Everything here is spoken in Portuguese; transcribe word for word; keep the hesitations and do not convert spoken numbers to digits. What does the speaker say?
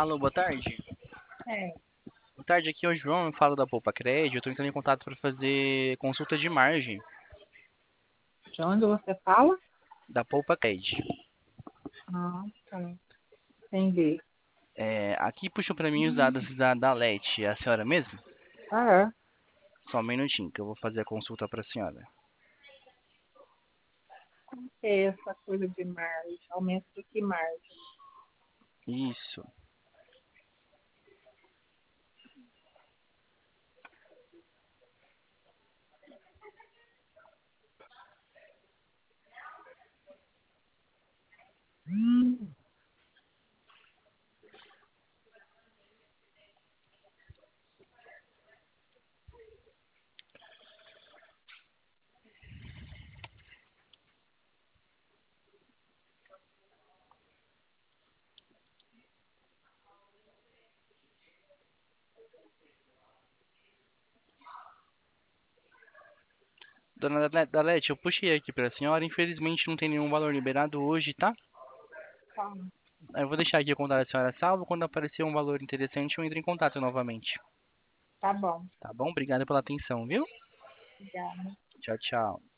Alô, boa tarde. É, Boa tarde, aqui é o João, eu falo da Poupa Crédito. Eu estou entrando em contato para fazer consulta de margem de onde você fala? da Poupa Crédito. Ah, tá. Entendi. É, aqui puxou para mim os dados da, da L E T. É a senhora mesmo? Ah, é. Só um minutinho que eu vou fazer a consulta para a senhora. Como que é essa coisa de margem? Aumento de que margem? Isso. Dona Dale- Dalete, eu puxei aqui para a senhora. Infelizmente não tem nenhum valor liberado hoje, tá? Tá, Eu vou deixar aqui o contato da senhora salvo. Quando aparecer um valor interessante, eu entro em contato novamente. tá bom. Tá bom? Obrigado pela atenção, viu? Obrigada. Tchau, tchau.